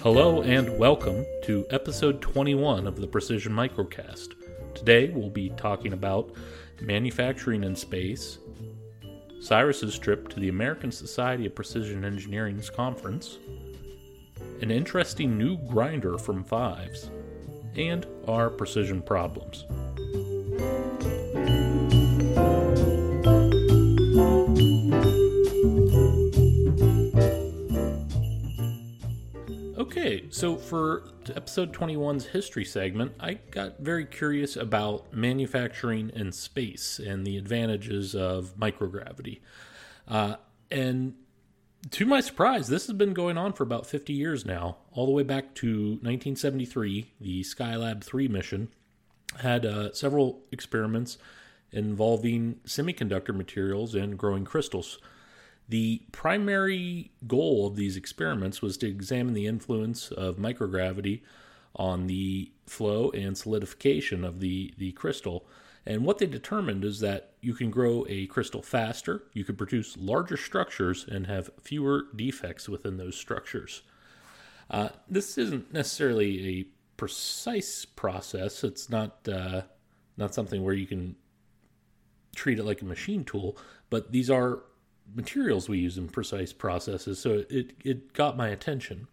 Hello and welcome to episode 21 of the Precision Microcast. Today we'll be talking about manufacturing in space, Cyrus's trip to the American Society of Precision Engineering's conference, an interesting new grinder from Fives, and our precision problems. Okay, so for episode 21's history segment, I got very curious about manufacturing in space and the advantages of microgravity. And to my surprise, this has been going on for about 50 years now, all the way back to 1973. The Skylab 3 mission had several experiments involving semiconductor materials and growing crystals. The primary goal of these experiments was to examine the influence of microgravity on the flow and solidification of the crystal. And what they determined is that you can grow a crystal faster, you can produce larger structures, and have fewer defects within those structures. This isn't necessarily a precise process. It's not something where you can treat it like a machine tool, but these are materials we use in precise processes, so it got my attention.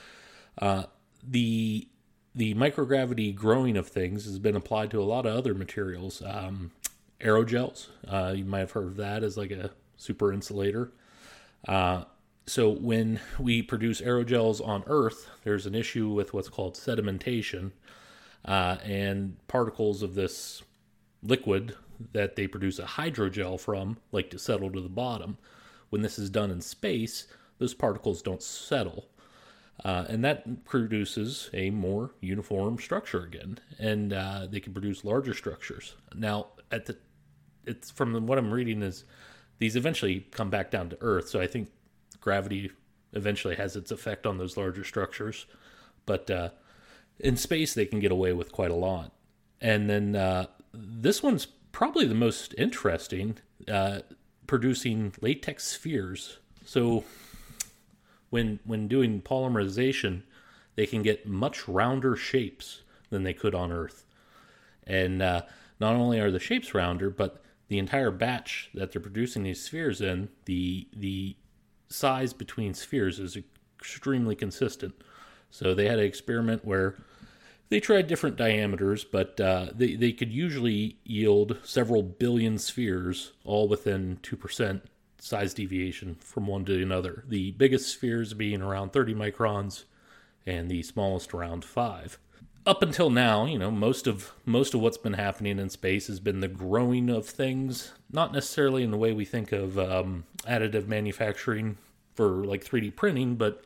The microgravity growing of things has been applied to a lot of other materials. Aerogels, you might have heard of that as like a super insulator. So when we produce aerogels on Earth, there's an issue with what's called sedimentation, and particles of this liquid that they produce a hydrogel from like to settle to the bottom. When this is done in space, those particles don't settle. And that produces a more uniform structure again. And they can produce larger structures. Now, it's from what I'm reading is these eventually come back down to Earth. So I think gravity eventually has its effect on those larger structures. But in space, they can get away with quite a lot. And then this one's probably the most interesting, producing latex spheres. So when doing polymerization, they can get much rounder shapes than they could on Earth. And not only are the shapes rounder, but the entire batch that they're producing these spheres in, the size between spheres is extremely consistent. So they had an experiment where they tried different diameters, but they could usually yield several billion spheres, all within 2% size deviation from one to another. The biggest spheres being around 30 microns, and the smallest around 5. Up until now, most of what's been happening in space has been the growing of things, not necessarily in the way we think of additive manufacturing for like 3D printing, but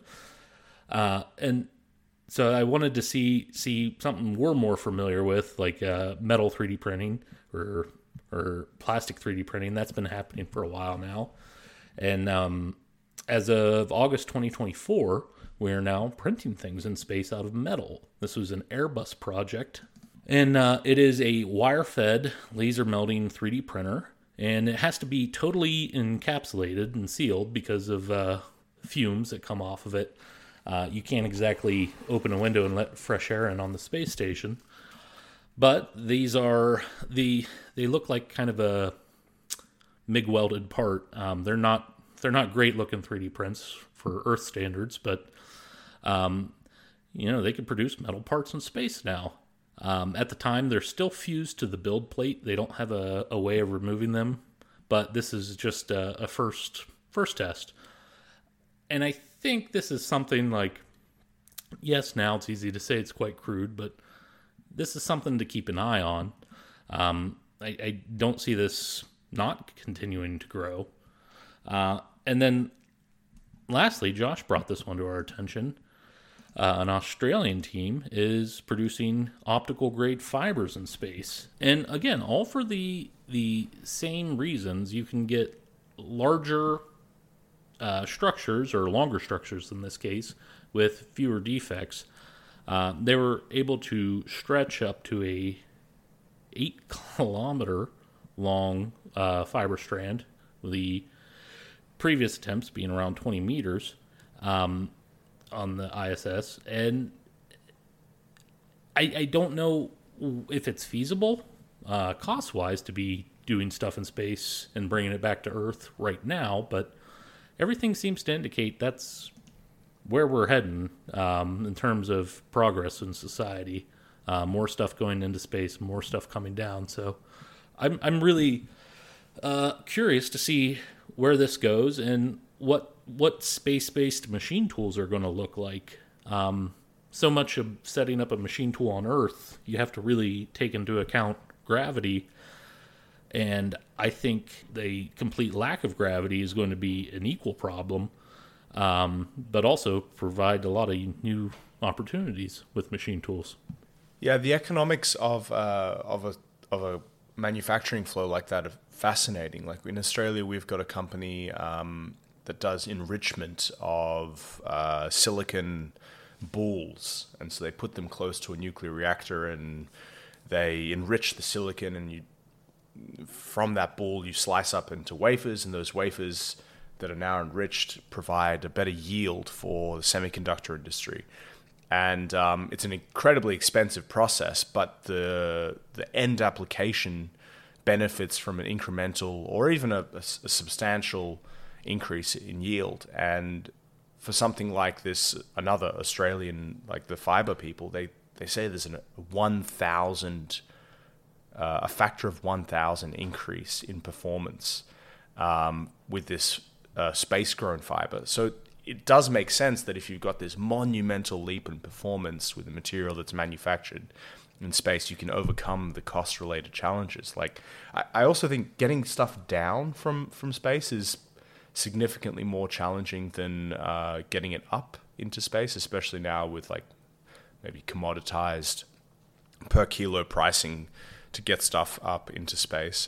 so I wanted to see something we're more familiar with, like metal 3D printing or plastic 3D printing. That's been happening for a while now. And as of August 2024, we are now printing things in space out of metal. This was an Airbus project. And it is a wire-fed laser melting 3D printer. And it has to be totally encapsulated and sealed because of fumes that come off of it. You can't exactly open a window and let fresh air in on the space station. But these they look like kind of a MIG welded part. They're not great looking 3D prints for Earth standards, but they can produce metal parts in space now. At the time, they're still fused to the build plate. They don't have a way of removing them, but this is just a first test. And I think this is something like, yes, now it's easy to say it's quite crude, but this is something to keep an eye on. I don't see this not continuing to grow. And then lastly, Josh brought this one to our attention. An Australian team is producing optical grade fibers in space. And again, all for the same reasons. You can get larger structures, or longer structures in this case, with fewer defects. They were able to stretch up to a 8-kilometer long fiber strand, the previous attempts being around 20 meters. on the ISS, and I don't know if it's feasible cost-wise to be doing stuff in space and bringing it back to Earth right now, but everything seems to indicate that's where we're heading in terms of progress in society. More stuff going into space, more stuff coming down. So I'm really curious to see where this goes and what space-based machine tools are going to look like. So much of setting up a machine tool on Earth, you have to really take into account gravity. And I think the complete lack of gravity is going to be an equal problem, but also provide a lot of new opportunities with machine tools. Yeah, the economics of a manufacturing flow like that are fascinating. Like in Australia, we've got a company that does enrichment of silicon balls, and so they put them close to a nuclear reactor and they enrich the silicon, and from that ball you slice up into wafers, and those wafers that are now enriched provide a better yield for the semiconductor industry. And it's an incredibly expensive process, but the end application benefits from an incremental or even a substantial increase in yield. And for something like this, another Australian, like the fiber people, they say there's a factor of 1,000 increase in performance with this space-grown fiber. So it does make sense that if you've got this monumental leap in performance with the material that's manufactured in space, you can overcome the cost-related challenges. Like, I also think getting stuff down from space is significantly more challenging than getting it up into space, especially now with like maybe commoditized per kilo pricing to get stuff up into space.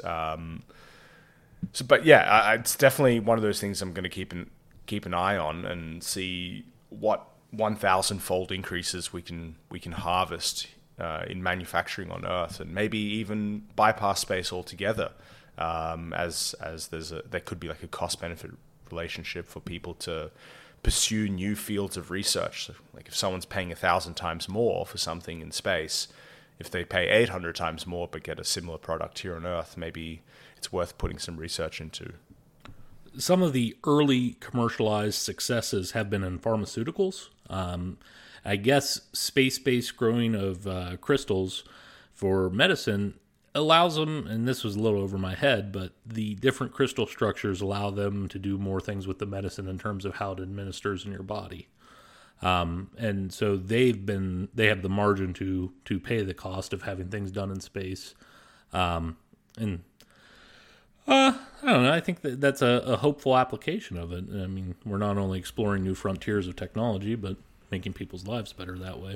But yeah, it's definitely one of those things I'm going to keep an eye on and see what 1,000-fold increases we can harvest in manufacturing on Earth, and maybe even bypass space altogether. As there could be like a cost-benefit relationship for people to pursue new fields of research. So, like if someone's paying 1,000 times more for something in space, if they pay 800 times more but get a similar product here on Earth, maybe it's worth putting some research into. Some of the early commercialized successes have been in pharmaceuticals. I guess space-based growing of crystals for medicine allows them, and this was a little over my head, but the different crystal structures allow them to do more things with the medicine in terms of how it administers in your body. And so they have the margin to pay the cost of having things done in space. I don't know. I think that's a hopeful application of it. I mean, we're not only exploring new frontiers of technology, but making people's lives better that way.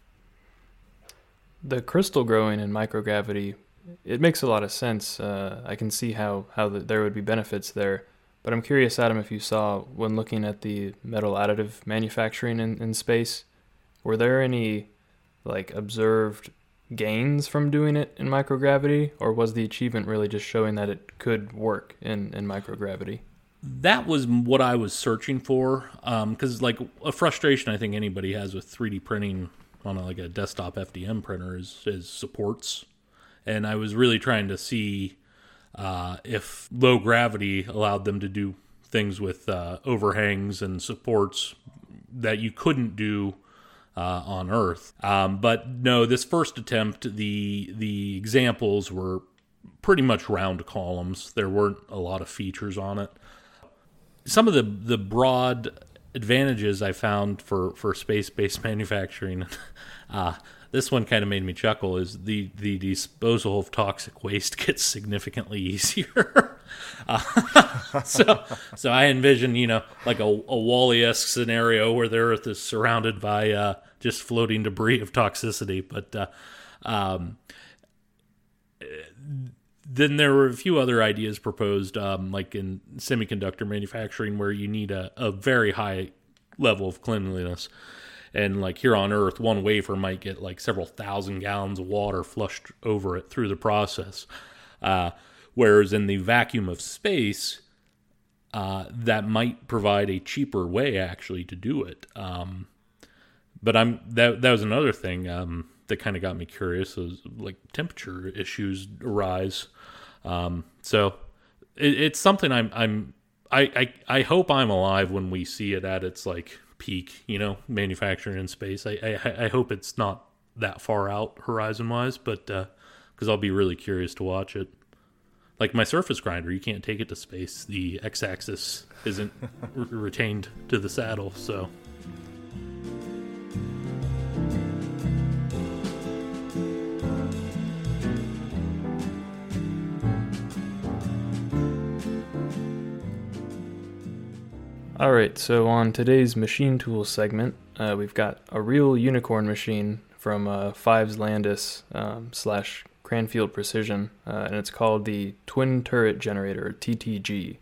The crystal growing in microgravity, it makes a lot of sense. I can see how there would be benefits there. But I'm curious, Adam, if you saw, when looking at the metal additive manufacturing in space, were there any like observed gains from doing it in microgravity, or was the achievement really just showing that it could work in microgravity? That was what I was searching for, because like a frustration I think anybody has with 3D printing on a desktop FDM printer is supports, and I was really trying to see if low gravity allowed them to do things with overhangs and supports that you couldn't do on Earth. But no, this first attempt, the examples were pretty much round columns. There weren't a lot of features on it. Some of the broad advantages I found for space-based manufacturing, this one kind of made me chuckle, is the disposal of toxic waste gets significantly easier. So I envision, like a Wall-E-esque scenario where the Earth is surrounded by just floating debris of toxicity. But then there were a few other ideas proposed, like in semiconductor manufacturing, where you need a very high level of cleanliness. And like here on Earth, one wafer might get like several thousand gallons of water flushed over it through the process. Whereas in the vacuum of space, that might provide a cheaper way actually to do it. But that was another thing that kind of got me curious. Was like temperature issues arise. So it's something I hope I'm alive when we see it at its like peak, manufacturing in space. I hope it's not that far out horizon wise, but because I'll be really curious to watch it. Like my surface grinder, you can't take it to space. The x-axis isn't retained to the saddle, so. All right, so on today's machine tools segment, we've got a real unicorn machine from Fives Landis / Cranfield Precision, and it's called the Twin Turret Generator, TTG.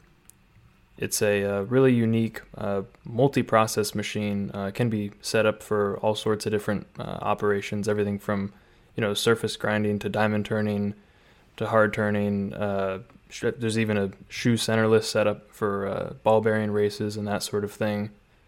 It's a really unique multi-process machine. It can be set up for all sorts of different operations, everything from surface grinding to diamond turning to hard turning. There's even a shoe centerless setup for ball bearing races and that sort of thing.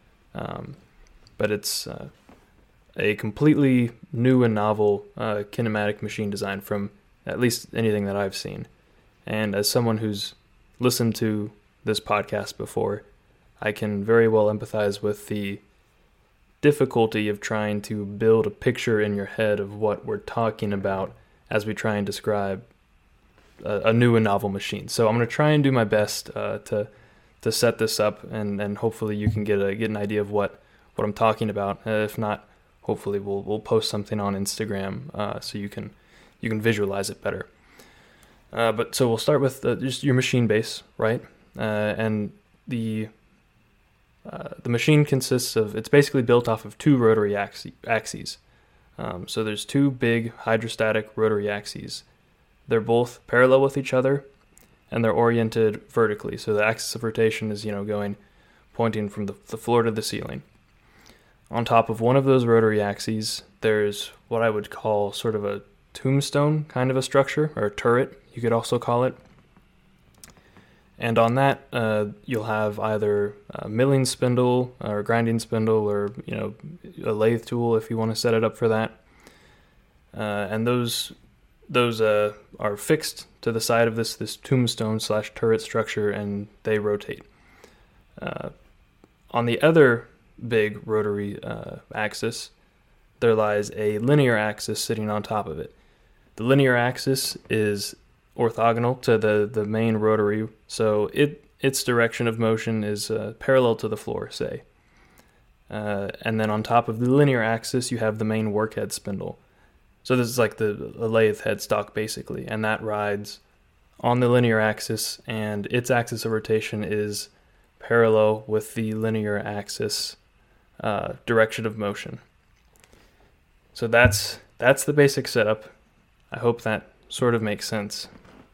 But it's a completely new and novel kinematic machine design from at least anything that I've seen. And as someone who's listened to this podcast before, I can very well empathize with the difficulty of trying to build a picture in your head of what we're talking about as we try and describe a new and novel machine. So I'm going to try and do my best to set this up, and hopefully you can get an idea of what I'm talking about. If not, hopefully we'll post something on Instagram so you can visualize it better. But so we'll start with just your machine base, right? And the machine consists of, it's basically built off of two rotary axes. So there's two big hydrostatic rotary axes. They're both parallel with each other, and they're oriented vertically. So the axis of rotation is, pointing from the floor to the ceiling. On top of one of those rotary axes, there's what I would call sort of a tombstone kind of a structure, or a turret, you could also call it. And on that, you'll have either a milling spindle or grinding spindle, or a lathe tool if you want to set it up for that. And those are fixed to the side of this tombstone / turret structure, and they rotate. On the other big rotary axis, there lies a linear axis sitting on top of it. The linear axis is orthogonal to the main rotary, so its direction of motion is parallel to the floor, say. And then on top of the linear axis, you have the main workhead spindle. So this is like the lathe headstock, basically, and that rides on the linear axis, and its axis of rotation is parallel with the linear axis direction of motion. So that's the basic setup. I hope that sort of makes sense.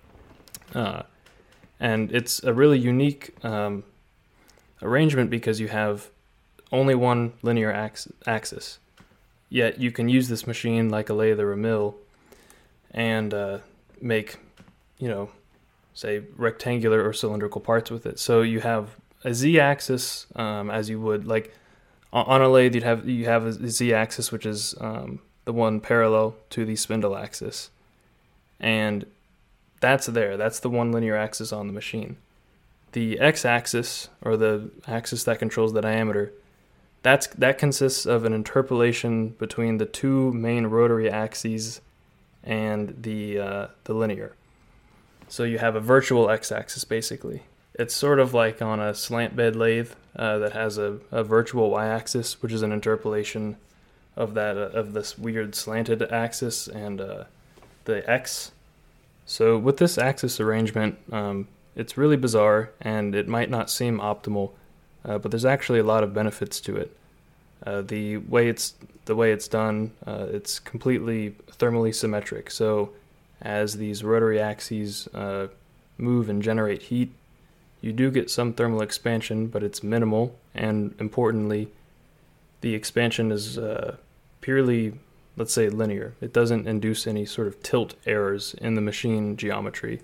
And it's a really unique arrangement because you have only one linear axis. Yet you can use this machine like a lathe or a mill and make, say rectangular or cylindrical parts with it. So you have a z-axis, as you would like on a lathe. You have a z-axis, which is the one parallel to the spindle axis, and that's the one linear axis on the machine. The x-axis, or the axis that controls the diameter, that consists of an interpolation between the two main rotary axes and the linear. So you have a virtual x-axis, basically. It's sort of like on a slant bed lathe that has a virtual y-axis, which is an interpolation of that of this weird slanted axis and the x. So with this axis arrangement, it's really bizarre, and it might not seem optimal, but there's actually a lot of benefits to it. The way it's done, it's completely thermally symmetric. So as these rotary axes move and generate heat, you do get some thermal expansion, but it's minimal, and importantly, the expansion is purely, let's say, linear. It doesn't induce any sort of tilt errors in the machine geometry,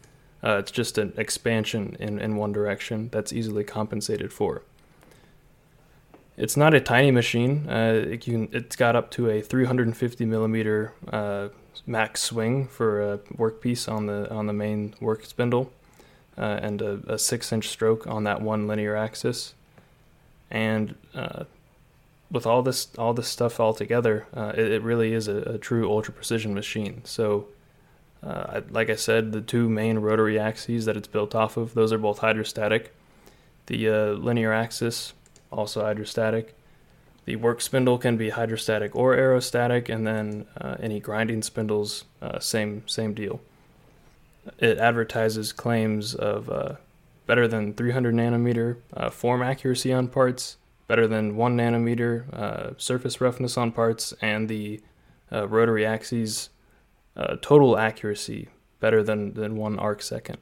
It's just an expansion in one direction that's easily compensated for. It's not a tiny machine. It's got up to a 350 millimeter max swing for a workpiece on the main work spindle, and a 6-inch stroke on that one linear axis. And with all this stuff all together, it really is a true ultra precision machine. So, like I said, the two main rotary axes that it's built off of, those are both hydrostatic. The linear axis, also hydrostatic. The work spindle can be hydrostatic or aerostatic, and then any grinding spindles, same deal. It advertises claims of better than 300 nanometer form accuracy on parts, better than 1 nanometer surface roughness on parts, and the rotary axes total accuracy better than 1 arc second.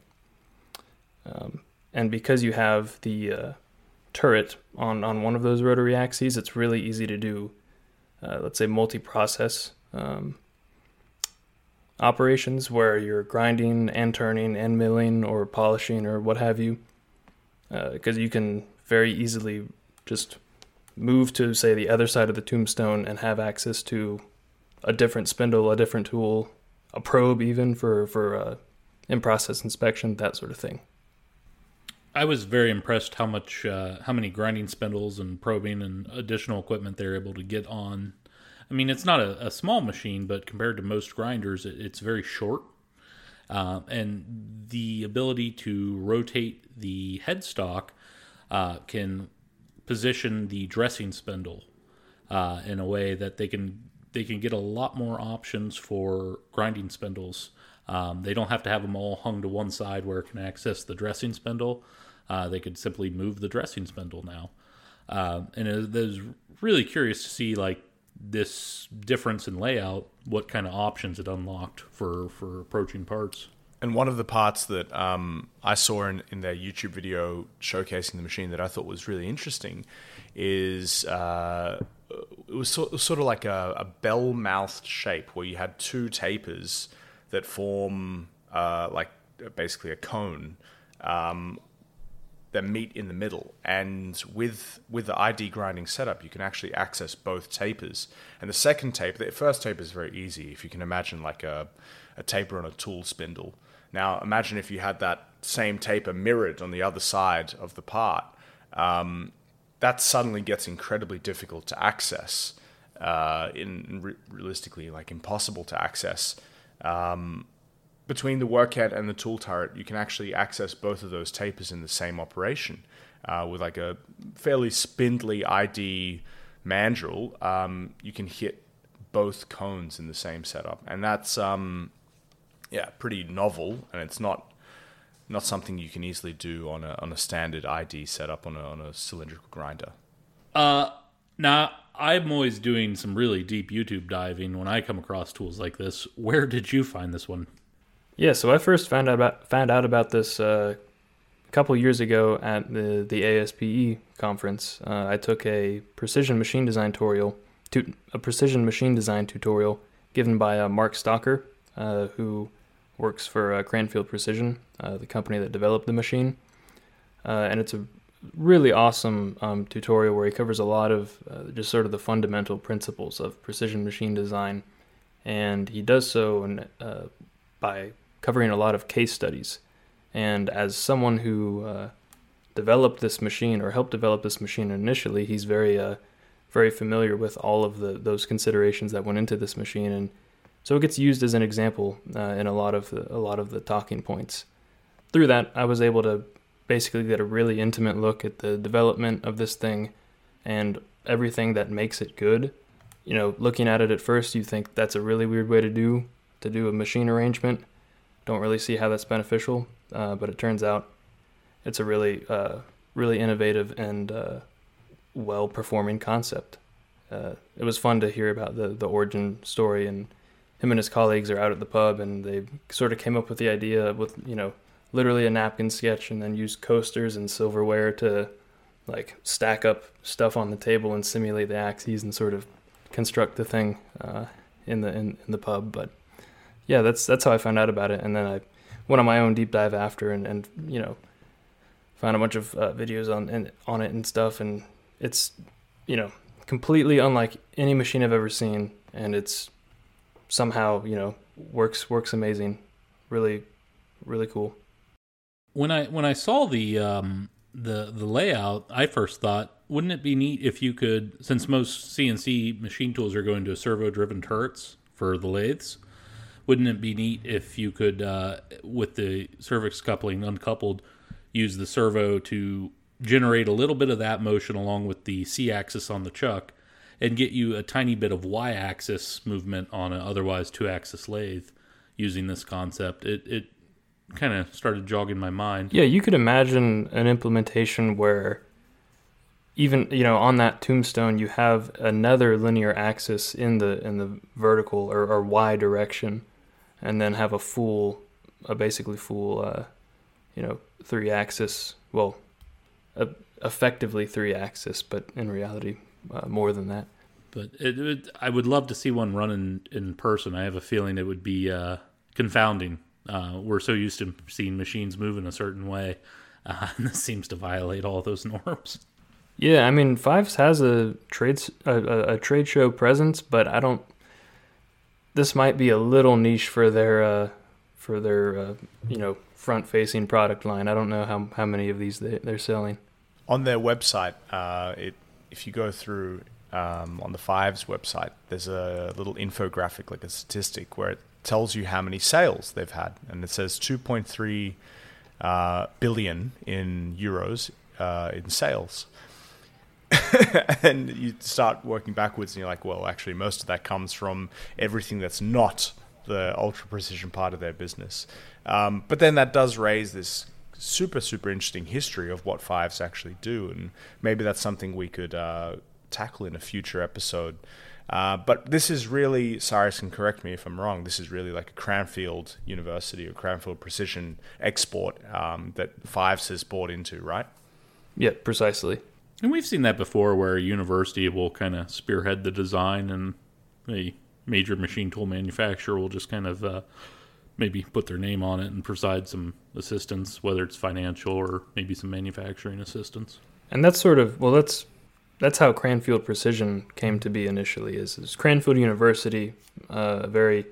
And because you have the turret on one of those rotary axes, it's really easy to do, let's say, multi-process operations where you're grinding and turning and milling or polishing or what have you, because you can very easily just move to, say, the other side of the tombstone and have access to a different spindle, a different tool, a probe even for in-process inspection, that sort of thing. I was very impressed how many grinding spindles and probing and additional equipment they're able to get on. I mean, it's not a small machine, but compared to most grinders, it's very short. And the ability to rotate the headstock can position the dressing spindle in a way that they can get a lot more options for grinding spindles. They don't have to have them all hung to one side where it can access the dressing spindle. They could simply move the dressing spindle now. And it was really curious to see, like, this difference in layout, what kind of options it unlocked for approaching parts. And one of the parts that I saw in their YouTube video showcasing the machine that I thought was really interesting is it was sort of like a bell-mouthed shape where you had two tapers that form like basically a cone that meet in the middle. And with the ID grinding setup, you can actually access both tapers. And the second taper, the first taper is very easy, if you can imagine like a taper on a tool spindle. Now, imagine if you had that same taper mirrored on the other side of the part. That suddenly gets incredibly difficult to access, realistically, like impossible to access. Between the workhead and the tool turret, you can actually access both of those tapers in the same operation. With like a fairly spindly ID mandrel, you can hit both cones in the same setup. And that's pretty novel, and it's not something you can easily do on a standard ID setup on a cylindrical grinder. Now, I'm always doing some really deep YouTube diving when I come across tools like this. Where did you find this one? Yeah, so I first found out about this a couple years ago at the ASPE conference. I took a precision machine design tutorial given by Mark Stalker, who works for Cranfield Precision, the company that developed the machine. And it's a really awesome tutorial where he covers a lot of just sort of the fundamental principles of precision machine design. And he does so by covering a lot of case studies. And as someone who developed this machine or helped develop this machine initially, he's very familiar with all of those considerations that went into this machine, and so it gets used as an example in a lot of the talking points. Through that, I was able to basically get a really intimate look at the development of this thing and everything that makes it good. You know, looking at it at first, you think that's a really weird way to do a machine arrangement. Don't really see how that's beneficial, but it turns out it's a really innovative and well-performing concept. It was fun to hear about the origin story, and him and his colleagues are out at the pub, and they sort of came up with the idea with, literally a napkin sketch, and then use coasters and silverware to like stack up stuff on the table and simulate the axes and sort of construct the thing in the pub. But yeah, that's how I found out about it, and then I went on my own deep dive after, and found a bunch of videos on it and stuff, and it's completely unlike any machine I've ever seen, and it's somehow works amazing, really, really cool. When I saw the layout, I first thought, wouldn't it be neat if you could, since most CNC machine tools are going to servo-driven turrets for the lathes, wouldn't it be neat if you could, with the cervix coupling uncoupled, use the servo to generate a little bit of that motion along with the C-axis on the chuck and get you a tiny bit of Y-axis movement on an otherwise 2-axis lathe using this concept. It kind of started jogging my mind. Yeah, you could imagine an implementation where even on that tombstone you have another linear axis in the vertical or Y direction, and then have a basically full 3-axis, well, effectively 3-axis, but in reality more than that. But I would love to see one run in person. I have a feeling it would be confounding. We're so used to seeing machines move in a certain way, and this seems to violate all those norms. Yeah, I mean, Fives has a trade show presence, but I don't. This might be a little niche for their front-facing product line. I don't know how many of these they're selling. On their website, if you go through on the Fives website, there's a little infographic, like a statistic, where it tells you how many sales they've had, and it says 2.3 billion in euros in sales. And you start working backwards, and you're like, well, actually, most of that comes from everything that's not the ultra precision part of their business. But then that does raise this super, super interesting history of what Fives actually do, and maybe that's something we could tackle in a future episode. But this is really, Cyrus can correct me if I'm wrong, this is really like a Cranfield University or Cranfield Precision export that Fives has bought into, right? Yeah, precisely. And we've seen that before, where a university will kind of spearhead the design, and a major machine tool manufacturer will just kind of maybe put their name on it and provide some assistance, whether it's financial or maybe some manufacturing assistance. And that's that's how Cranfield Precision came to be initially. Is Cranfield University, a very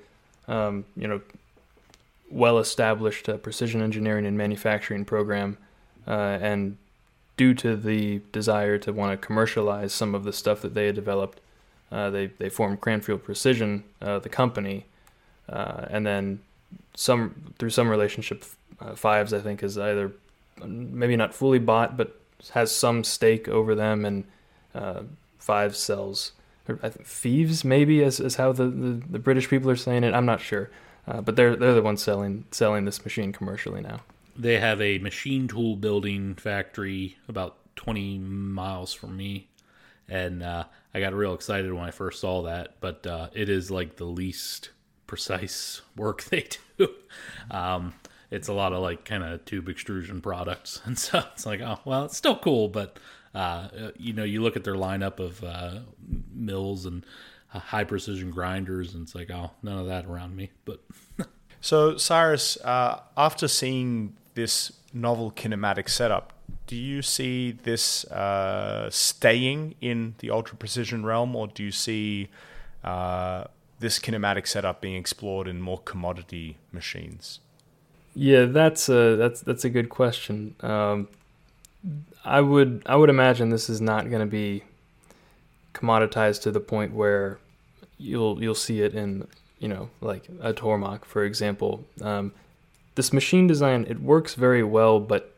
well-established precision engineering and manufacturing program, and due to the desire to want to commercialize some of the stuff that they had developed, they formed Cranfield Precision, the company, and then through some relationship, Fives, I think, is either maybe not fully bought, but has some stake over them, and Fives sells, or I think Thieves maybe is how the British people are saying it. I'm not sure, but they're the ones selling this machine commercially now. They have a machine tool building factory about 20 miles from me, and I got real excited when I first saw that, but it is like the least precise work they do. It's a lot of like kind of tube extrusion products, and so it's like, oh, well, it's still cool, but you look at their lineup of mills and high precision grinders, and it's like, oh, none of that around me. But so, Cyrus, after seeing this novel kinematic setup, do you see this staying in the ultra precision realm, or do you see this kinematic setup being explored in more commodity machines? Yeah, that's a good question. I would imagine this is not going to be commoditized to the point where you'll see it in like a Tormach, for example. This machine design, it works very well, but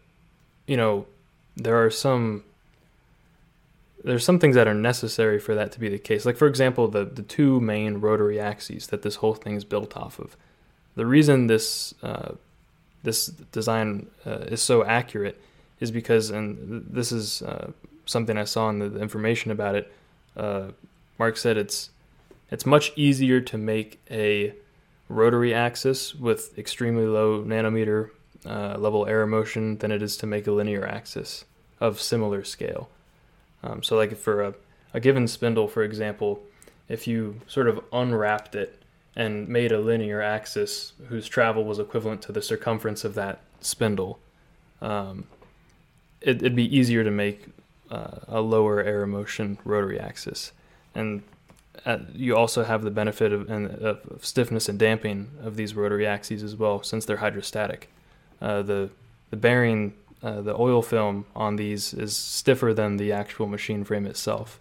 there's some things that are necessary for that to be the case. Like, for example, the two main rotary axes that this whole thing is built off of. The reason this design is so accurate is because, and this is something I saw in the information about it, Mark said it's much easier to make a rotary axis with extremely low nanometer level error motion than it is to make a linear axis of similar scale. So like for a given spindle, for example, if you sort of unwrapped it and made a linear axis whose travel was equivalent to the circumference of that spindle, it'd be easier to make a lower air motion rotary axis. And you also have the benefit of stiffness and damping of these rotary axes as well, since they're hydrostatic. The bearing, the oil film on these is stiffer than the actual machine frame itself.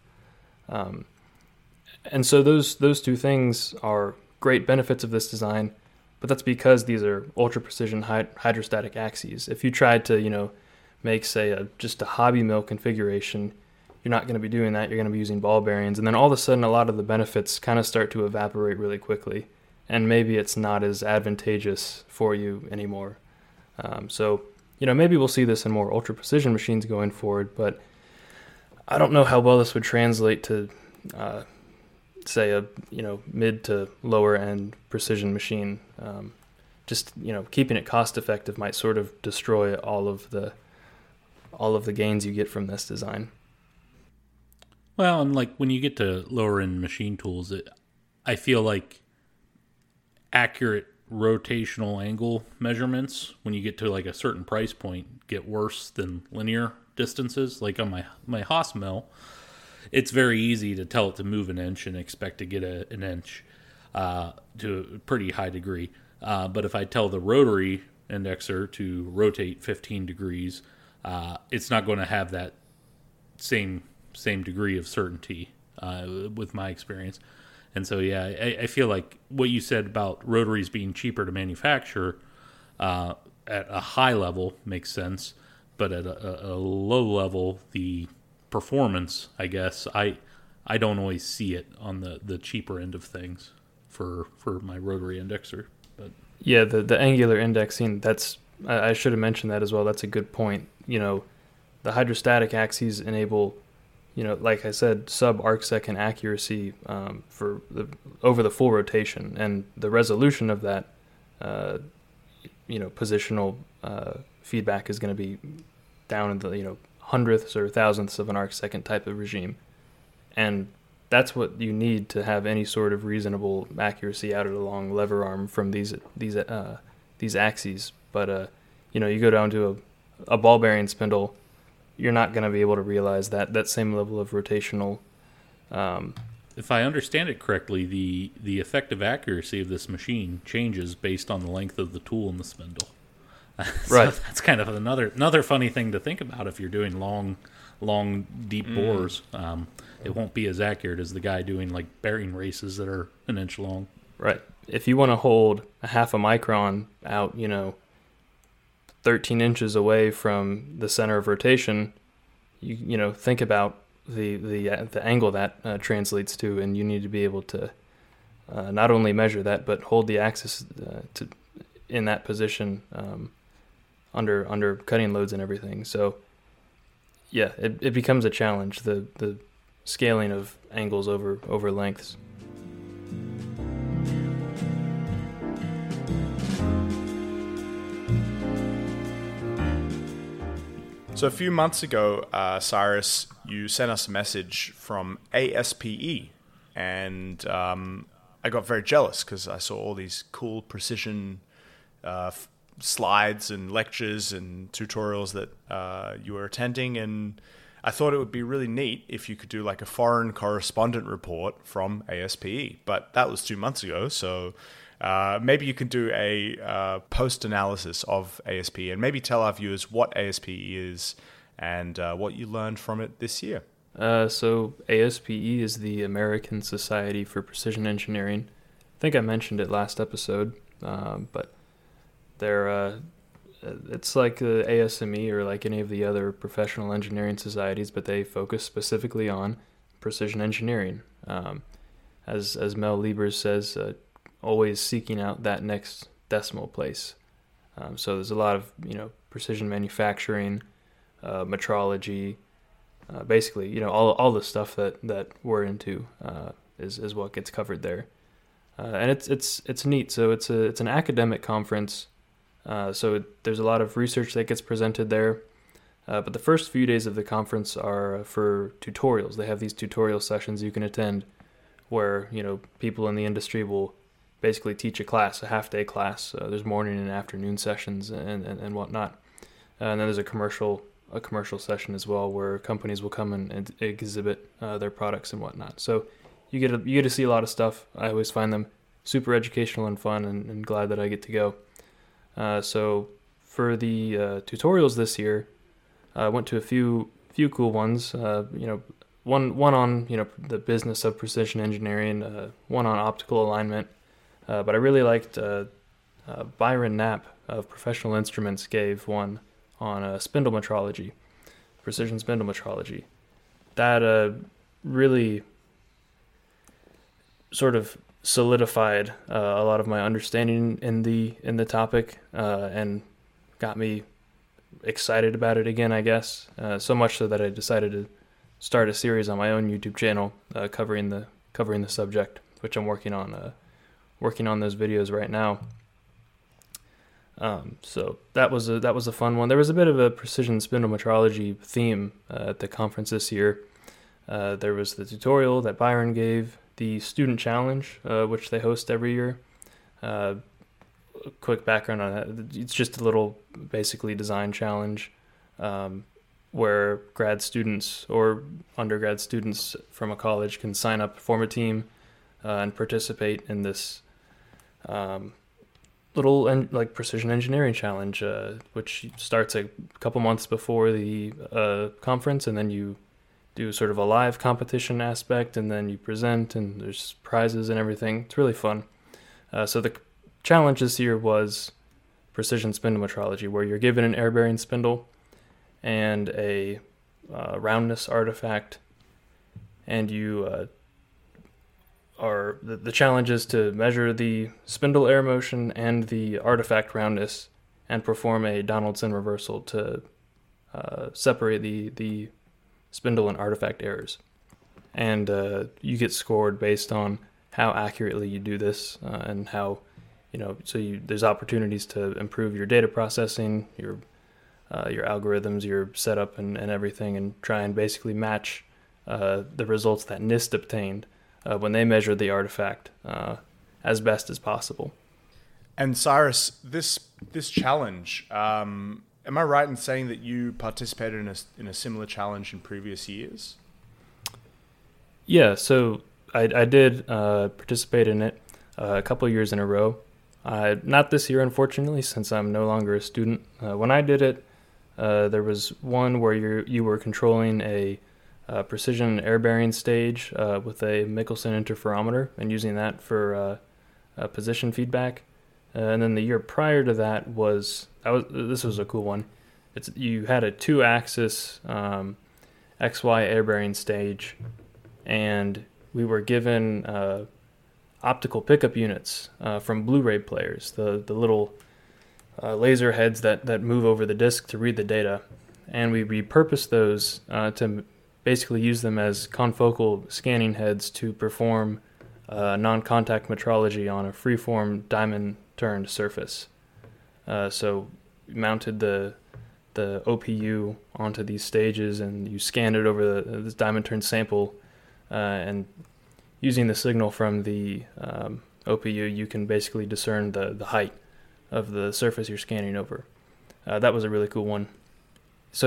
And so those two things are great benefits of this design, but that's because these are ultra precision hydrostatic axes. If you tried to, make, say, just a hobby mill configuration, you're not going to be doing that. You're going to be using ball bearings, and then all of a sudden a lot of the benefits kind of start to evaporate really quickly, and maybe it's not as advantageous for you anymore. So maybe we'll see this in more ultra precision machines going forward, but I don't know how well this would translate to say a mid to lower end precision machine. Just keeping it cost effective might sort of destroy all of the gains you get from this design. Well, and like when you get to lower end machine tools, I feel like accurate rotational angle measurements when you get to like a certain price point get worse than linear distances. Like on my Haas mill, it's very easy to tell it to move an inch and expect to get an inch to a pretty high degree. But if I tell the rotary indexer to rotate 15 degrees, it's not going to have that same degree of certainty with my experience. And so, yeah, I feel like what you said about rotaries being cheaper to manufacture at a high level makes sense, but at a low level, the performance, I guess, I don't always see it on the cheaper end of things for my rotary indexer. But yeah, the angular indexing, I should have mentioned that as well. That's a good point. The hydrostatic axes enable, like I said, sub-arc second accuracy over the full rotation, and the resolution of that, positional feedback is going to be down in the hundredths or thousandths of an arc second type of regime, and that's what you need to have any sort of reasonable accuracy out of the long lever arm from these axes. But you go down to a ball bearing spindle, you're not going to be able to realize that same level of rotational. If I understand it correctly, the effective accuracy of this machine changes based on the length of the tool in the spindle. So right. That's kind of another funny thing to think about if you're doing long, deep bores. It won't be as accurate as the guy doing like bearing races that are an inch long. Right. If you want to hold a half a micron out, 13 inches away from the center of rotation, you think about the angle that translates to, and you need to be able to not only measure that but hold the axis in that position under cutting loads and everything. So yeah, it becomes a challenge, the scaling of angles over lengths. So a few months ago, Cyrus, you sent us a message from ASPE, and I got very jealous because I saw all these cool precision slides and lectures and tutorials that you were attending, and I thought it would be really neat if you could do like a foreign correspondent report from ASPE, but that was 2 months ago, so maybe you can do a post-analysis of ASPE and maybe tell our viewers what ASPE is and what you learned from it this year. So ASPE is the American Society for Precision Engineering. I think I mentioned it last episode, but they're it's like the ASME or like any of the other professional engineering societies, but they focus specifically on precision engineering. As Mel Liebers says, always seeking out that next decimal place. So there's a lot of precision manufacturing, metrology, basically all the stuff that we're into is what gets covered there, and it's neat. So it's an academic conference. So there's a lot of research that gets presented there, but the first few days of the conference are for tutorials. They have these tutorial sessions you can attend where people in the industry will basically teach a class, a half-day class. There's morning and afternoon sessions and whatnot. And then there's a commercial session as well, where companies will come and exhibit their products and whatnot. So you get to see a lot of stuff. I always find them super educational and fun, and glad that I get to go. So for the tutorials this year, I went to a few cool ones. One on the business of precision engineering, one on optical alignment. But I really liked Byron Knapp of Professional Instruments gave one on spindle metrology, precision spindle metrology. That really sort of solidified a lot of my understanding in the topic, and got me excited about it again, I guess. So much so that I decided to start a series on my own YouTube channel covering the subject, which I'm working on those videos right now. So that was a fun one. There was a bit of a precision spindle metrology theme at the conference this year. There was the tutorial that Byron gave, the student challenge, which they host every year. Quick background on that: it's just a little, basically, design challenge where grad students or undergrad students from a college can sign up, form a team, and participate in this little precision engineering challenge, which starts a couple months before the conference, and then you do sort of a live competition aspect, and then you present, and there's prizes and everything. It's really fun. So the challenge this year was precision spindle metrology, where you're given an air-bearing spindle and a roundness artifact, and you the challenge is to measure the spindle air motion and the artifact roundness and perform a Donaldson reversal to separate the spindle and artifact errors. And you get scored based on how accurately you do this, and how, there's opportunities to improve your data processing, your algorithms, your setup, and everything, and try and basically match the results that NIST obtained when they measured the artifact as best as possible. And Cyrus, this challenge, am I right in saying that you participated in a similar challenge in previous years? Yeah, so I did participate in it a couple years in a row. Not this year, unfortunately, since I'm no longer a student. When I did it, there was one where you were controlling a precision air-bearing stage with a Michelson interferometer and using that for position feedback. And then the year prior to that this was a cool one. You had a 2-axis XY air-bearing stage, and we were given optical pickup units from Blu-ray players, the little laser heads that move over the disc to read the data, and we repurposed those to basically use them as confocal scanning heads to perform non-contact metrology on a freeform diamond-turned surface. So we mounted the OPU onto these stages, and you scanned it over this diamond-turned sample, and using the signal from the OPU, you can basically discern the height of the surface you're scanning over. That was a really cool one. So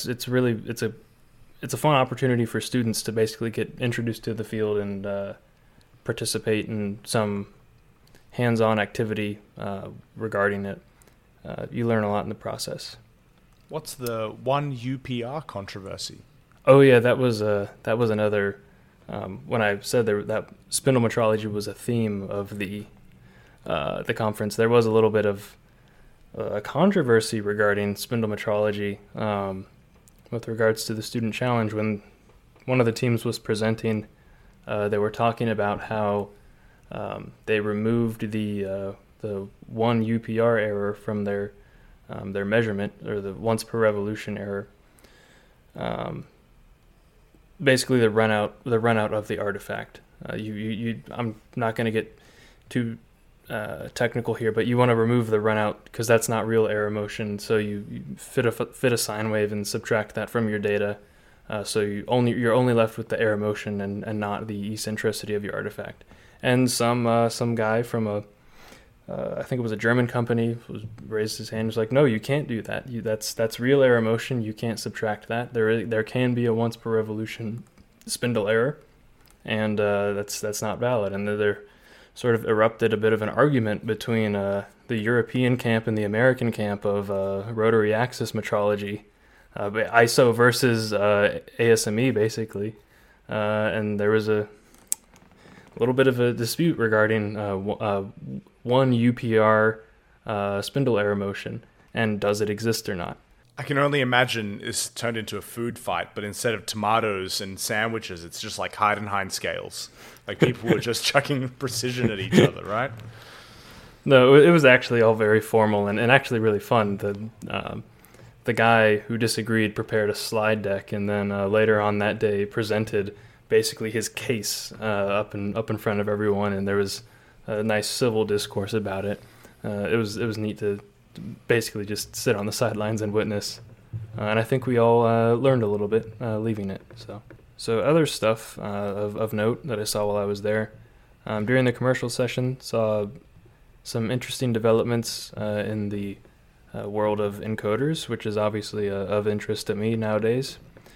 it's a fun opportunity for students to basically get introduced to the field and participate in some hands-on activity regarding it. You learn a lot in the process. What's the 1 UPR controversy? Oh yeah, that was another. When I said that spindle metrology was a theme of the conference, there was a little bit of a controversy regarding spindle metrology with regards to the student challenge. When one of the teams was presenting, they were talking about how they removed the 1 UPR error from their measurement, or the once per revolution error. Basically, the run out of the artifact. I'm not going to get too technical here, but you want to remove the run out because that's not real error motion. So you fit a sine wave and subtract that from your data. So you're only left with the error motion and not the eccentricity of your artifact. And some guy from I think it was a German company, raised his hand and was like, no, you can't do that. That's real error motion. You can't subtract that. There can be a once per revolution spindle error, and that's not valid. And there sort of erupted a bit of an argument between the European camp and the American camp of rotary axis metrology, ISO versus ASME, basically. And there was a little bit of a dispute regarding one UPR spindle error motion, and does it exist or not. I can only imagine it's turned into a food fight, but instead of tomatoes and sandwiches, it's just like Heidenhain scales. Like people were just chucking precision at each other, right? No, it was actually all very formal and actually really fun. The guy who disagreed prepared a slide deck, and then later on that day presented basically his case up in front of everyone, and there was a nice civil discourse about it. It was neat to basically just sit on the sidelines and witness, and I think we all learned a little bit leaving it. So other stuff of note that I saw while I was there, during the commercial session, saw some interesting developments in the world of encoders, which is obviously of interest to me nowadays.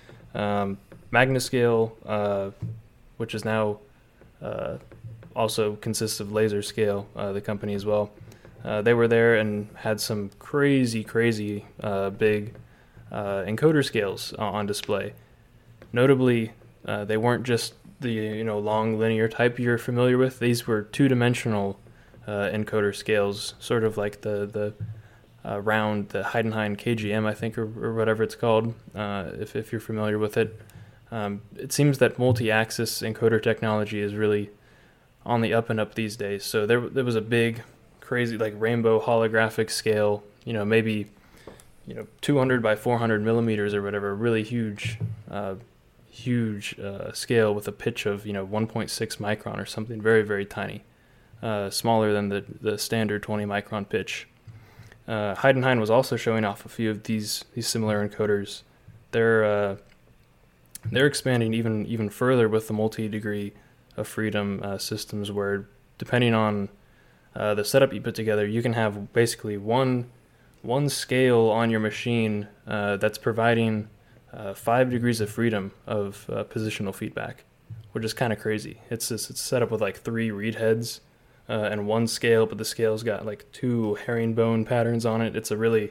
Magniscale, which is now also consists of Laserscale, the company as well. They were there and had some crazy big encoder scales on display. Notably, they weren't just the long linear type you're familiar with. These were two-dimensional encoder scales, sort of like the round, the Heidenhain KGM, I think, or whatever it's called, if you're familiar with it. It seems that multi-axis encoder technology is really on the up and up these days. So there was a big, crazy, like rainbow holographic scale, maybe 200 by 400 millimeters or whatever, really huge scale with a pitch of 1.6 micron or something, very, very tiny, smaller than the standard 20 micron pitch. Heidenhain was also showing off a few of these similar encoders. They're expanding even further with the multi-degree of freedom systems, where depending on the setup you put together, you can have basically one scale on your machine that's providing 5 degrees of freedom of positional feedback, which is kind of crazy. It's set up with like 3 read heads and one scale, but the scale's got like 2 herringbone patterns on it. It's a really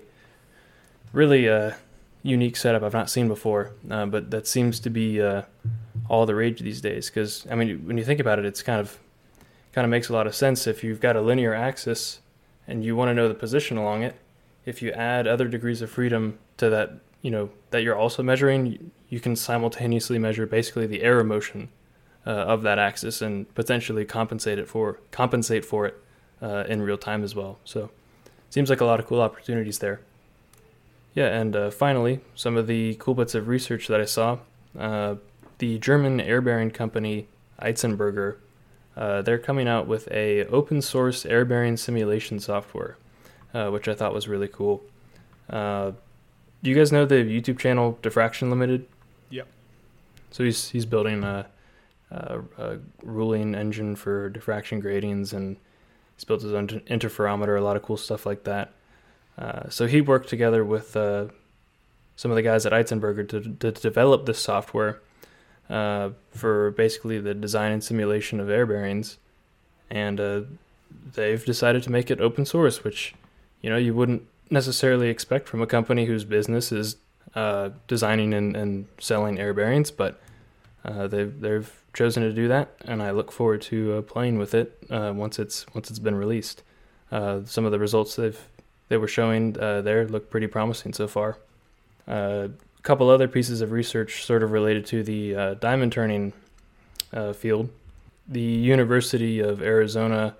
unique setup I've not seen before, but that seems to be all the rage these days. Because when you think about it, it's kind of makes a lot of sense. If you've got a linear axis and you want to know the position along it, if you add other degrees of freedom to that, that you're also measuring, you can simultaneously measure basically the error motion of that axis and potentially compensate for it in real time as well. So seems like a lot of cool opportunities there. Yeah, and finally, some of the cool bits of research that I saw. The German air bearing company Eitzenberger, they're coming out with a open source air bearing simulation software, which I thought was really cool. Do you guys know the YouTube channel Diffraction Limited? Yep. So he's building a ruling engine for diffraction gratings, and he's built his own interferometer, a lot of cool stuff like that. So he worked together with some of the guys at Eitzenberger to develop this software for basically the design and simulation of air bearings, and they've decided to make it open source, which you wouldn't necessarily expect from a company whose business is designing and selling air bearings, but they've chosen to do that, and I look forward to playing with it once it's been released. Some of the results they were showing there look pretty promising so far. A couple other pieces of research sort of related to the diamond turning field. The University of Arizona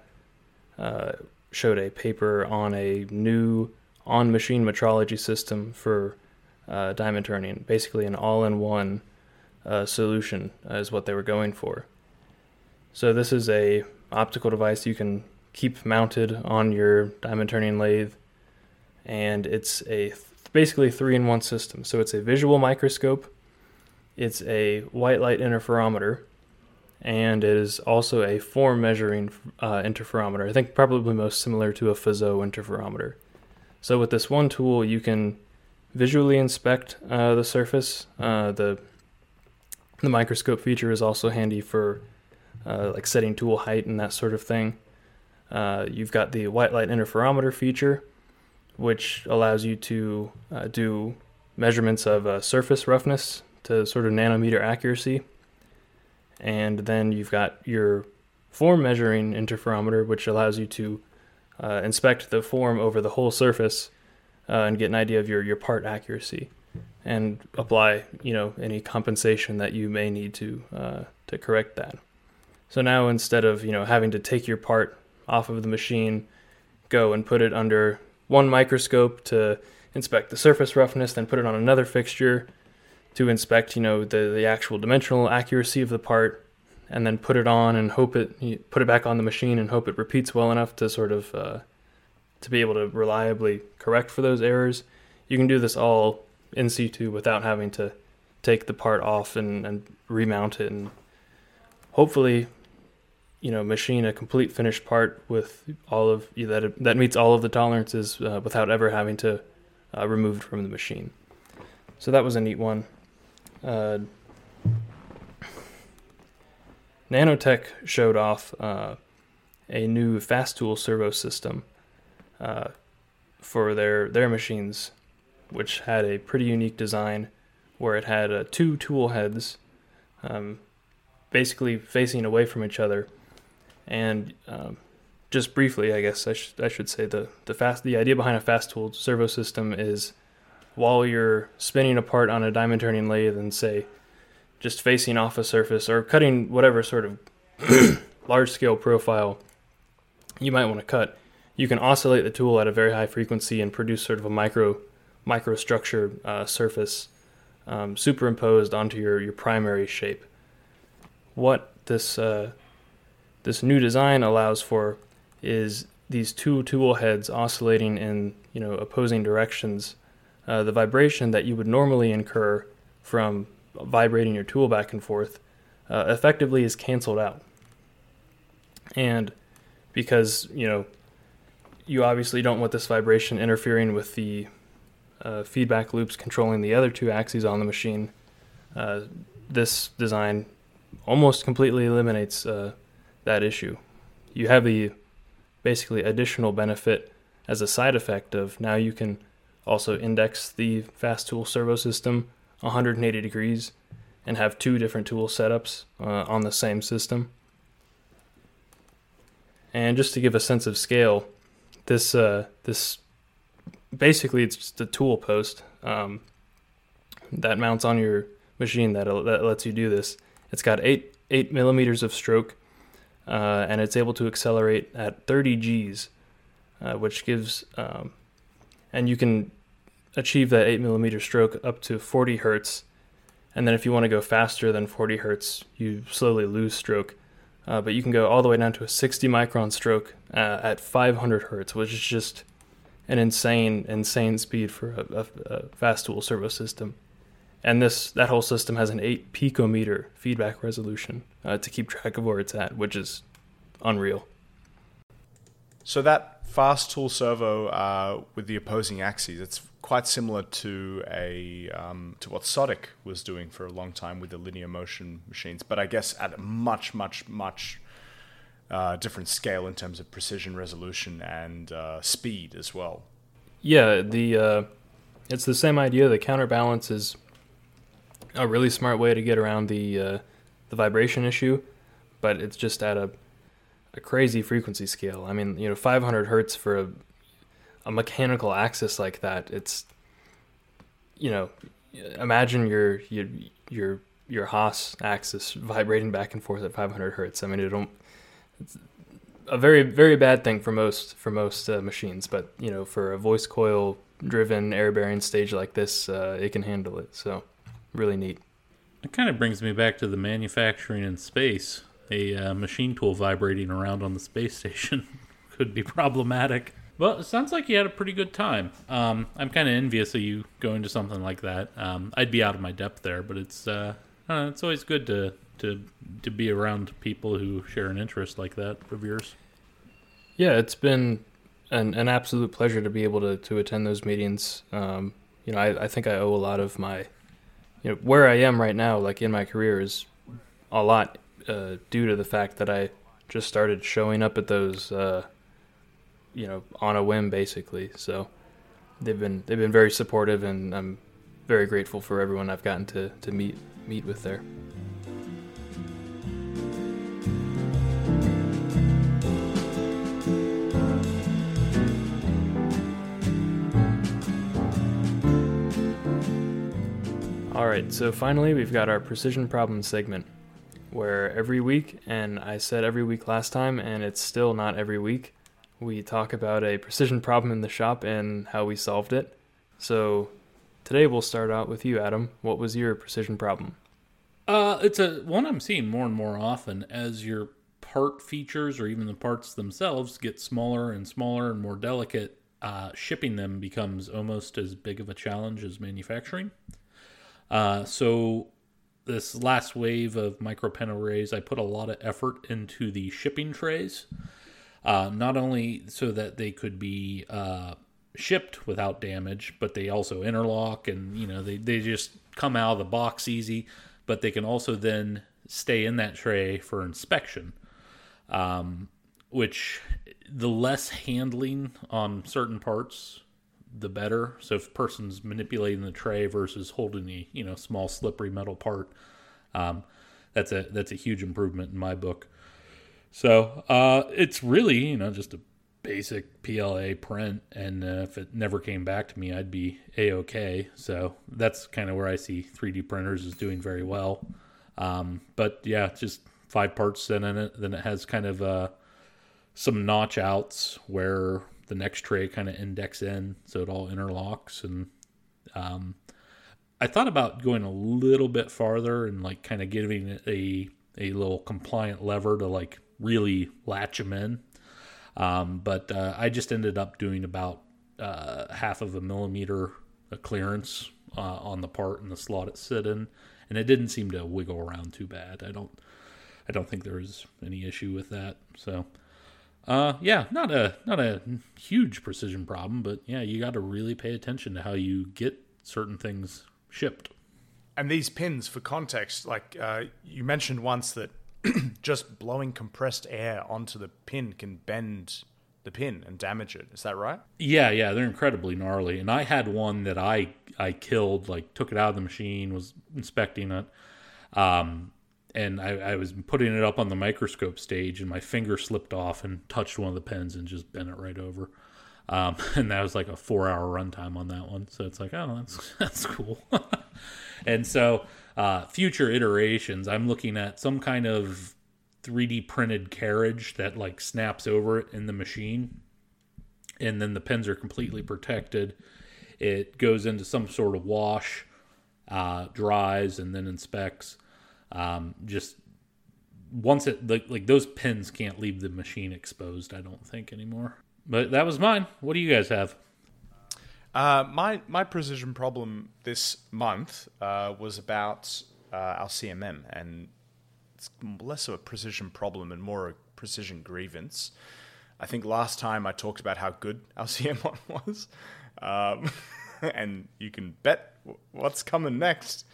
showed a paper on a new on-machine metrology system for diamond turning, basically an all-in-one solution is what they were going for. So this is a optical device you can keep mounted on your diamond turning lathe, and it's basically 3-in-1 system. So it's a visual microscope, it's a white light interferometer, and it is also a form measuring interferometer. I think probably most similar to a Fizeau interferometer. So with this one tool, you can visually inspect the surface. The microscope feature is also handy for like setting tool height and that sort of thing. You've got the white light interferometer feature, which allows you to do measurements of surface roughness to sort of nanometer accuracy. And then you've got your form measuring interferometer, which allows you to inspect the form over the whole surface and get an idea of your part accuracy and apply, any compensation that you may need to correct that. So now instead of, having to take your part off of the machine, go and put it under one microscope to inspect the surface roughness, then put it on another fixture to inspect, the actual dimensional accuracy of the part, and then put it on and put it back on the machine and hope it repeats well enough to sort of to be able to reliably correct for those errors. You can do this all in situ without having to take the part off and remount it, and hopefully, machine a complete finished part with all of that meets all of the tolerances without ever having to remove it from the machine. So that was a neat one. Nanotech showed off a new Fastool servo system for their machines, which had a pretty unique design where it had two tool heads basically facing away from each other. And just briefly, I guess I should say the idea behind a Fastool servo system is while you're spinning a part on a diamond turning lathe and say just facing off a surface or cutting whatever sort of large scale profile you might want to cut, you can oscillate the tool at a very high frequency and produce sort of a microstructure surface superimposed onto your primary shape. What this new design allows for is these two tool heads oscillating in opposing directions. The vibration that you would normally incur from vibrating your tool back and forth effectively is canceled out. And because you obviously don't want this vibration interfering with the feedback loops controlling the other two axes on the machine, this design almost completely eliminates that issue. You have the basically additional benefit as a side effect of now you can also index the Fastool servo system 180 degrees and have two different tool setups on the same system. And just to give a sense of scale, this basically it's just a tool post that mounts on your machine that lets you do this. It's got 8 millimeters of stroke, and it's able to accelerate at 30 Gs, which gives, and you can achieve that 8 millimeter stroke up to 40 hertz. And then if you want to go faster than 40 hertz, you slowly lose stroke. But you can go all the way down to a 60 micron stroke at 500 hertz, which is just an insane speed for a Fastool servo system. And that whole system has an 8 picometer feedback resolution to keep track of where it's at, which is unreal. So that Fastool servo with the opposing axes, it's quite similar to to what Sodic was doing for a long time with the linear motion machines, but I guess at a much different scale in terms of precision, resolution, and speed as well. Yeah, it's the same idea. The counterbalance is a really smart way to get around the vibration issue, but it's just at a crazy frequency scale. I mean, 500 hertz for a mechanical axis like that. It's, imagine your Haas axis vibrating back and forth at 500 hertz. I mean, it's a very, very bad thing for most machines, but for a voice coil driven air bearing stage like this, it can handle it. So really neat. It kind of brings me back to the manufacturing in space. A machine tool vibrating around on the space station could be problematic. Well, it sounds like you had a pretty good time. I'm kind of envious of you going to something like that. I'd be out of my depth there, but it's It's always good to be around people who share an interest like that of yours. Yeah, it's been an absolute pleasure to be able to attend those meetings. I think I owe a lot of my, where I am right now, like in my career, is a lot due to the fact that I just started showing up at those, on a whim, basically. So they've been very supportive, and I'm very grateful for everyone I've gotten to meet with there. All right, so finally we've got our precision problem segment, where every week, and I said every week last time, and it's still not every week, we talk about a precision problem in the shop and how we solved it. So today we'll start out with you, Adam. What was your precision problem? It's one I'm seeing more and more often as your part features or even the parts themselves get smaller and smaller and more delicate. Shipping them becomes almost as big of a challenge as manufacturing. So this last wave of micropen arrays, I put a lot of effort into the shipping trays, not only so that they could be shipped without damage, but they also interlock and, they just come out of the box easy, but they can also then stay in that tray for inspection, which the less handling on certain parts, the better. So if a person's manipulating the tray versus holding the, small slippery metal part, that's a huge improvement in my book. So it's really, just a basic PLA print, and if it never came back to me, I'd be A-okay. So that's kind of where I see 3D printers is doing very well. But yeah, just 5 parts then in it. Then it has kind of some notch outs where the next tray kind of index in, so it all interlocks. And I thought about going a little bit farther and like kind of giving it a little compliant lever to like really latch them in. But I just ended up doing about 0.5 millimeter clearance on the part and the slot it sit in, and it didn't seem to wiggle around too bad. I don't think there was any issue with that. So yeah, not a huge precision problem, but yeah, you got to really pay attention to how you get certain things shipped. And these pins, for context, like you mentioned once that just blowing compressed air onto the pin can bend the pin and damage it. Is that right? Yeah, they're incredibly gnarly. And I had one that I killed, like took it out of the machine, was inspecting it, and I was putting it up on the microscope stage, and my finger slipped off and touched one of the pins and just bent it right over. And that was like a 4-hour runtime on that one. So it's like, oh, that's cool. And so future iterations, I'm looking at some kind of 3D printed carriage that like snaps over it in the machine. And then the pins are completely protected. It goes into some sort of wash, dries, and then inspects. Just once it like those pins can't leave the machine exposed, I don't think anymore. But that was mine. What do you guys have? My precision problem this month was about our CMM, and it's less of a precision problem and more a precision grievance. I think last time I talked about how good our CM1 was, and you can bet what's coming next.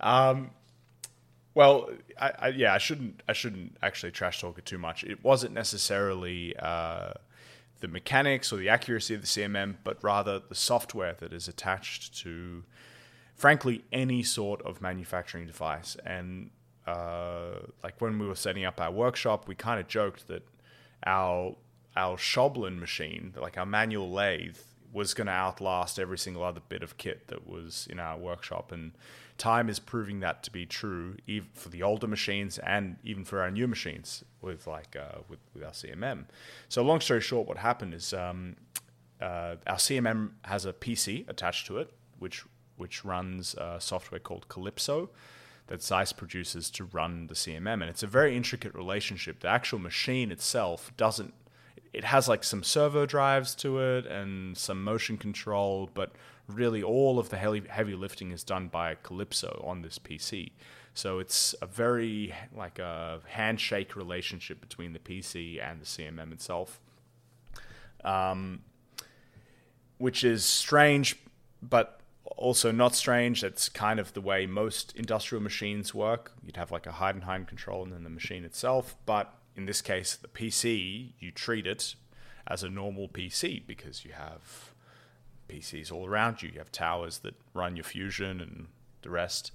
Well, I shouldn't actually trash talk it too much. It wasn't necessarily the mechanics or the accuracy of the CMM, but rather the software that is attached to, frankly, any sort of manufacturing device. And like when we were setting up our workshop, we kind of joked that our Schoblin machine, like our manual lathe, was going to outlast every single other bit of kit that was in our workshop. And time is proving that to be true, even for the older machines and even for our new machines with our CMM. So long story short, what happened is our CMM has a PC attached to it, which runs software called Calypso that Zeiss produces to run the CMM. And it's a very intricate relationship. The actual machine itself it has like some servo drives to it and some motion control, but really all of the heavy lifting is done by Calypso on this PC. So it's a very like a handshake relationship between the PC and the CMM itself, which is strange, but also not strange. It's kind of the way most industrial machines work. You'd have like a Heidenhain control and then the machine itself. But in this case, the PC, you treat it as a normal PC because you have PCs all around you. You have towers that run your Fusion and the rest.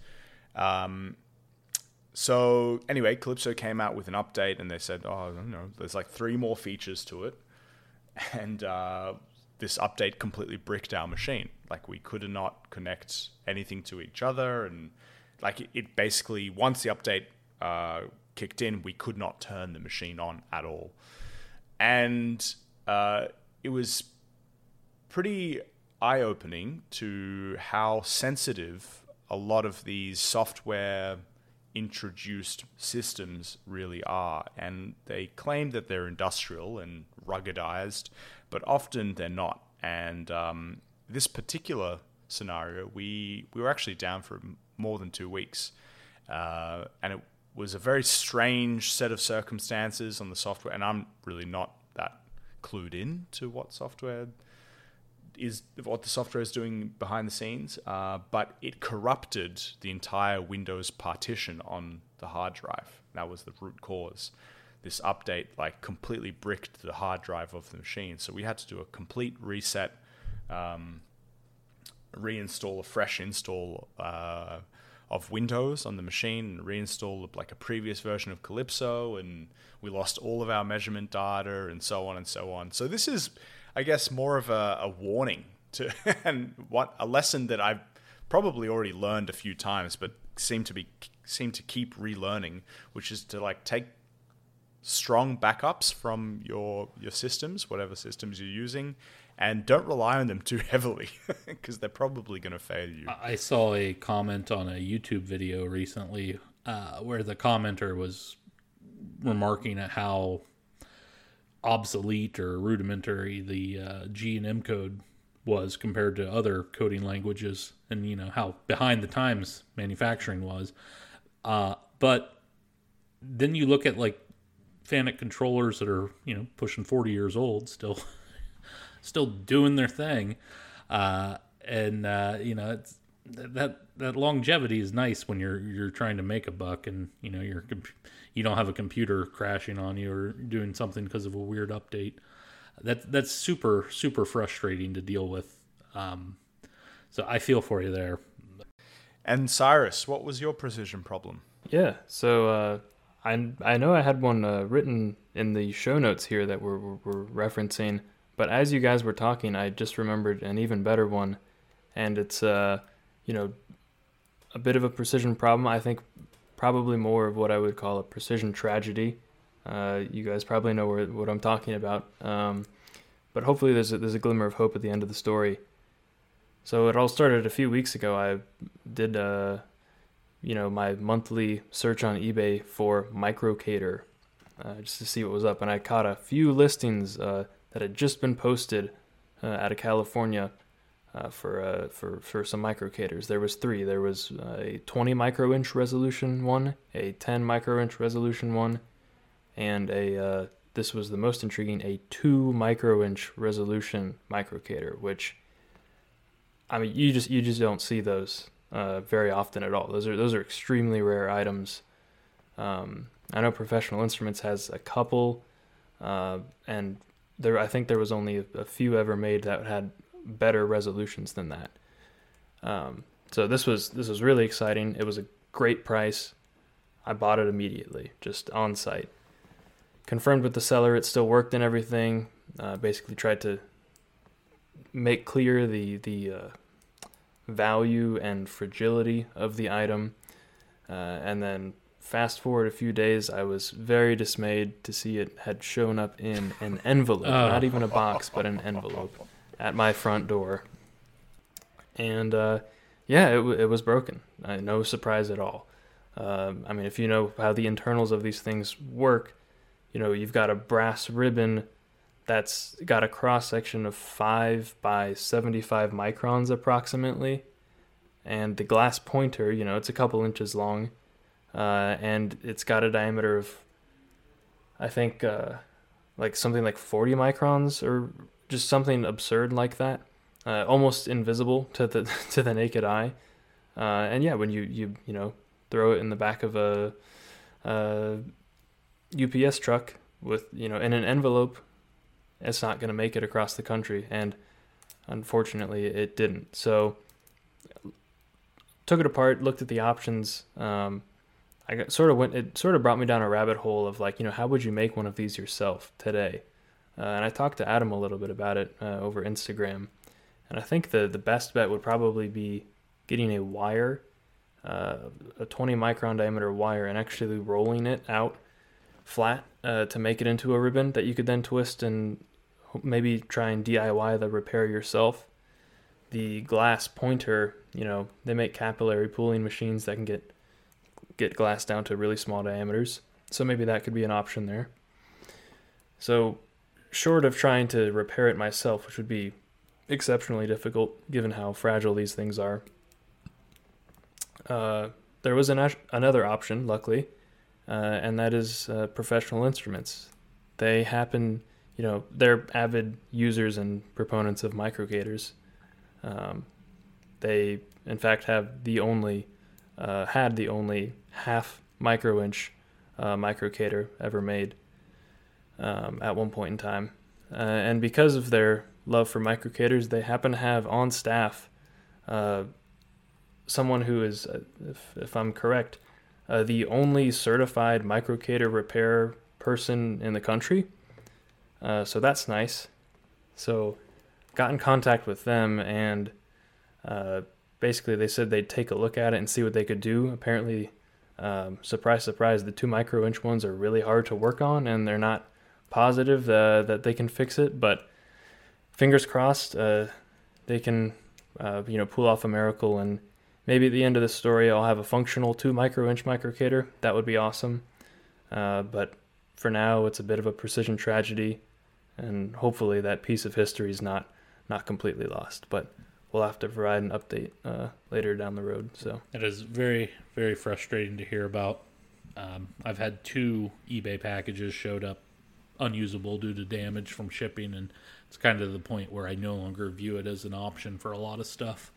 So anyway, Calypso came out with an update and they said, there's like 3 more features to it. And this update completely bricked our machine. Like we could not connect anything to each other. And like it basically, once the update kicked in, we could not turn the machine on at all. And it was pretty eye-opening to how sensitive a lot of these software introduced systems really are. And they claim that they're industrial and ruggedized, but often they're not. And this particular scenario, we were actually down for more than 2 weeks. And it was a very strange set of circumstances on the software. And I'm really not that clued in to what the software is doing behind the scenes, but it corrupted the entire Windows partition on the hard drive. That was the root cause. This update like completely bricked the hard drive of the machine, so we had to do a complete reset, reinstall a fresh install of Windows on the machine, and reinstall like a previous version of Calypso, and we lost all of our measurement data and so on and so on. So this is, I guess, more of a warning to and a lesson that I've probably already learned a few times, but seem to keep relearning, which is to like take strong backups from your systems, whatever systems you're using, and don't rely on them too heavily because they're probably going to fail you. I saw a comment on a YouTube video recently where the commenter was remarking at how obsolete or rudimentary the G and M code was compared to other coding languages, and how behind the times manufacturing was. But then you look at like FANUC controllers that are pushing 40 years old, still doing their thing, it's that longevity is nice when you're trying to make a buck, and you don't have a computer crashing on you or doing something because of a weird update. That's super, super frustrating to deal with. So I feel for you there. And Cyrus, what was your precision problem? Yeah, so I know I had one written in the show notes here that we're referencing, but as you guys were talking, I just remembered an even better one, and it's a bit of a precision problem. I think probably more of what I would call a precision tragedy. You guys probably know what I'm talking about, but hopefully there's a glimmer of hope at the end of the story. So it all started a few weeks ago. I did my monthly search on eBay for microcator, just to see what was up, and I caught a few listings that had just been posted out of California for some microcators. There was 3. There was a 20 microinch resolution one, a 10 microinch resolution one, and this was the most intriguing, a 2 microinch resolution microcator, which, I mean, you just don't see those very often at all. Those are extremely rare items. I know Professional Instruments has a couple, and I think there was only a few ever made that had better resolutions than that. So this was really exciting. It was a great price. I bought it immediately, just on site. Confirmed with the seller, it still worked and everything. Basically tried to make clear the value and fragility of the item. And then fast forward a few days, I was very dismayed to see it had shown up in an envelope, not even a box, but an envelope at my front door. And it was broken. No surprise at all. I mean, if you know how the internals of these things work, you've got a brass ribbon that's got a cross section of 5 by 75 microns approximately, and the glass pointer, it's a couple inches long, and it's got a diameter of, I think, like something like 40 microns or just something absurd like that, almost invisible to the to the naked eye. And yeah, when you throw it in the back of a UPS truck with in an envelope, it's not going to make it across the country, and unfortunately it didn't. So took it apart, looked at the options. It sort of brought me down a rabbit hole of like, how would you make one of these yourself today? And I talked to Adam a little bit about it over Instagram, and I think the best bet would probably be getting a wire, a 20 micron diameter wire, and actually rolling it out flat to make it into a ribbon that you could then twist and maybe try and DIY the repair yourself. The glass pointer, they make capillary pooling machines that can get glass down to really small diameters, so maybe that could be an option there. So short of trying to repair it myself, which would be exceptionally difficult given how fragile these things are, there was another option, luckily, and that is Professional Instruments. They happen, they're avid users and proponents of microgators. They, in fact, had the only half micro-inch microgator ever made at one point in time. And because of their love for microgators, they happen to have on staff someone who is, if I'm correct, the only certified microgator repair person in the country. So that's nice. So got in contact with them, and basically they said they'd take a look at it and see what they could do. Apparently, surprise, surprise, the 2 micro-inch ones are really hard to work on, and they're not positive that they can fix it, but fingers crossed they can pull off a miracle, and maybe at the end of the story I'll have a functional 2 micro-inch microgator. That would be awesome. But for now it's a bit of a precision tragedy, and hopefully that piece of history is not completely lost, but we'll have to provide an update later down the road. So it is very, very frustrating to hear about. I've had 2 eBay packages showed up unusable due to damage from shipping, and it's kind of the point where I no longer view it as an option for a lot of stuff.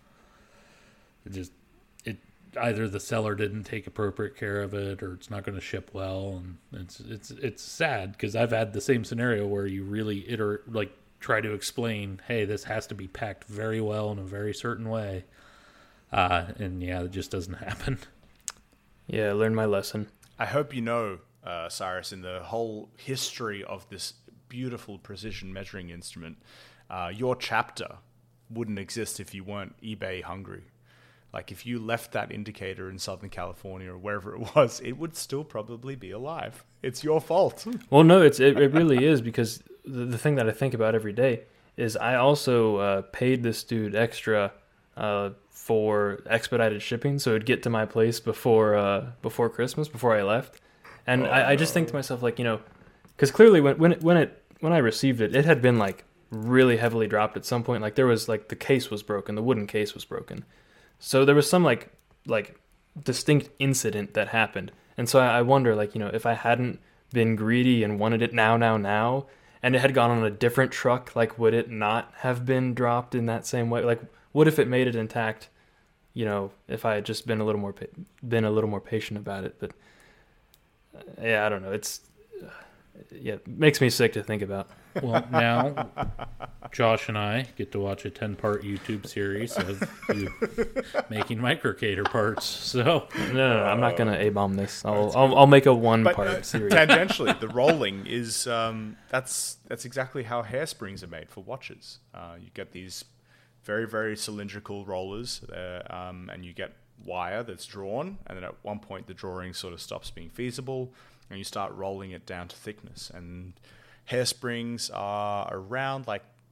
It either the seller didn't take appropriate care of it, or it's not going to ship well, and it's sad because I've had the same scenario where you really try to explain, hey, this has to be packed very well in a very certain way, and yeah, it just doesn't happen. Yeah, I learned my lesson. I hope Cyrus, in the whole history of this beautiful precision measuring instrument, your chapter wouldn't exist if you weren't eBay hungry. Like, if you left that indicator in Southern California or wherever it was, it would still probably be alive. It's your fault. Well, no, it really is, because the thing that I think about every day is I also paid this dude extra for expedited shipping, so it'd get to my place before Christmas, before I left. And I just think to myself, like, because clearly when I received it, it had been like really heavily dropped at some point. Like, there was like the case was broken, the wooden case was broken. So there was some like distinct incident that happened. And so I wonder, like, if I hadn't been greedy and wanted it now, and it had gone on a different truck, like, would it not have been dropped in that same way? Like, what if it made it intact, if I had just been a little more patient about it? But yeah, I don't know. It makes me sick to think about. Well, now Josh and I get to watch a 10-part YouTube series of you making microgator parts. So no, I'm not gonna A-bomb this. I'll make a 1-part series. Tangentially, the rolling is that's exactly how hairsprings are made for watches. You get these very, very cylindrical rollers, and you get wire that's drawn, and then at one point the drawing sort of stops being feasible, and you start rolling it down to thickness. And hairsprings are around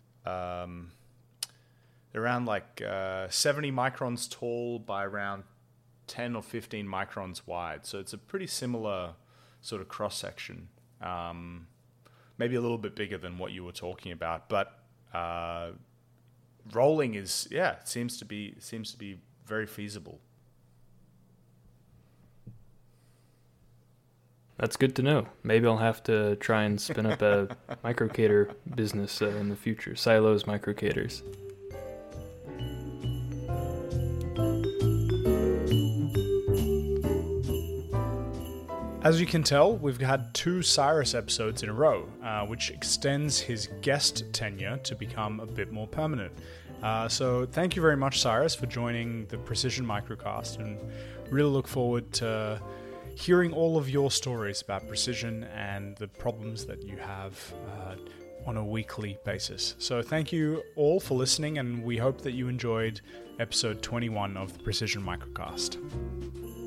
70 microns tall by around 10 or 15 microns wide. So it's a pretty similar sort of cross section. maybe a little bit bigger than what you were talking about. But rolling is, it seems to be very feasible. That's good to know. Maybe I'll have to try and spin up a microcater business in the future. Silos Microcaters. As you can tell, we've had 2 Cyrus episodes in a row, which extends his guest tenure to become a bit more permanent. So thank you very much, Cyrus, for joining the Precision Microcast, and really look forward to hearing all of your stories about precision and the problems that you have on a weekly basis. So thank you all for listening, and we hope that you enjoyed episode 21 of the Precision Microcast.